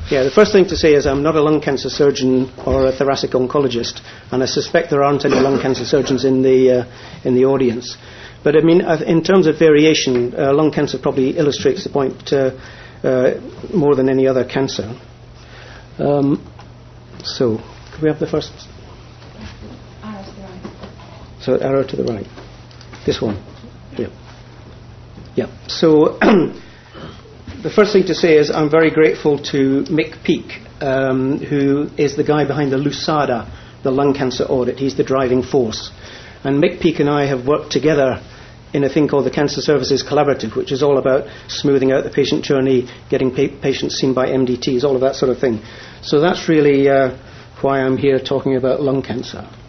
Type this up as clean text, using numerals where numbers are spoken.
Yeah, the first thing to say is I'm not a lung cancer surgeon or a thoracic oncologist, and I suspect there aren't any lung cancer surgeons in the audience. But I mean, in terms of variation, lung cancer probably illustrates the point more than any other cancer. So, can we have the first? Arrow to the right. So, arrow to the right. This one. Yeah. Yeah. So, the first thing to say is I'm very grateful to Mick Peake, who is the guy behind the LUSADA, the lung cancer audit. He's the driving force. And Mick Peake and I have worked together in a thing called the Cancer Services Collaborative, which is all about smoothing out the patient journey, getting patients seen by MDTs, all of that sort of thing. So that's really why I'm here talking about lung cancer.